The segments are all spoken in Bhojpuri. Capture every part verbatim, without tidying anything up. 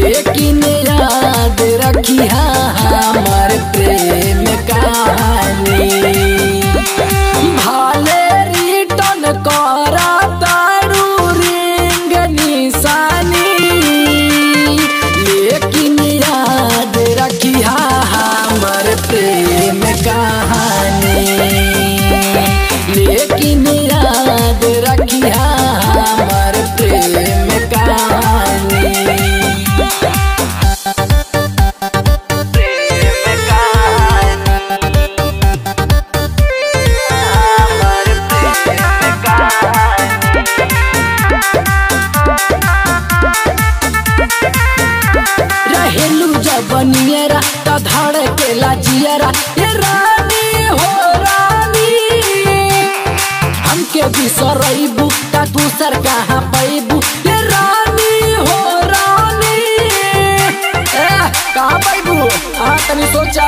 लेकिन याद रखिया हमार प्रेम कहानी। भाले रिटर्न करा तारू रिंग निशानी, लेकिन याद रखिया हमार प्रेम कहानी। लेकिन याद रखिया हमार प्रेम कहानी। रहेलू जब नियरा त धड़केला जियरा, ये रानी हो रानी। हमके बिसरैबू त दूसर कहाँ पैबू, ये रानी हो रानी। ए कहाँ पैबू आ तनी सोचा।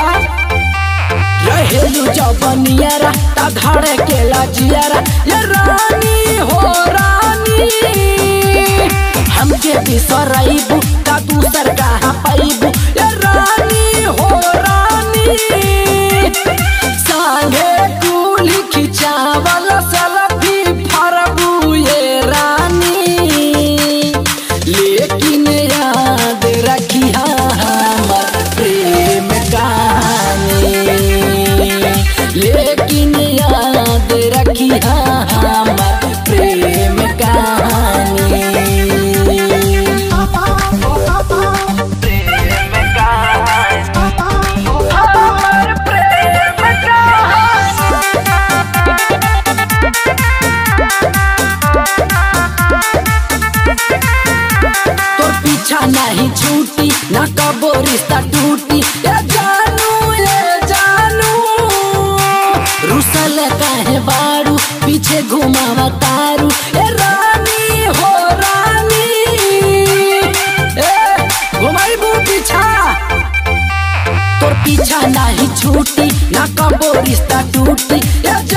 रहेलू जब नियरा त धड़केला जियरा, ये रानी हो रानी। हमके बिसरैबू त दूसर कहाँ पैबू, ये रानी हो रानी। संगे कुली खिंचावल सेल्फी फरबू ये रानी, लेकिन याद रखिया हमार प्रेम कहानी। लेकिन याद रखिया हमार प्रेम कहानी। तोर पीछा नहीं छूटी ना कबो रिश्ता टूटी, ये जानू ये जानू। रुसल काहे बारू पीछे घुमावा तारू, ये रानी हो रानी। ए घुमाइबू पीछा। तोर पीछा नहीं छूटी ना कबो रिश्ता टूटी, ये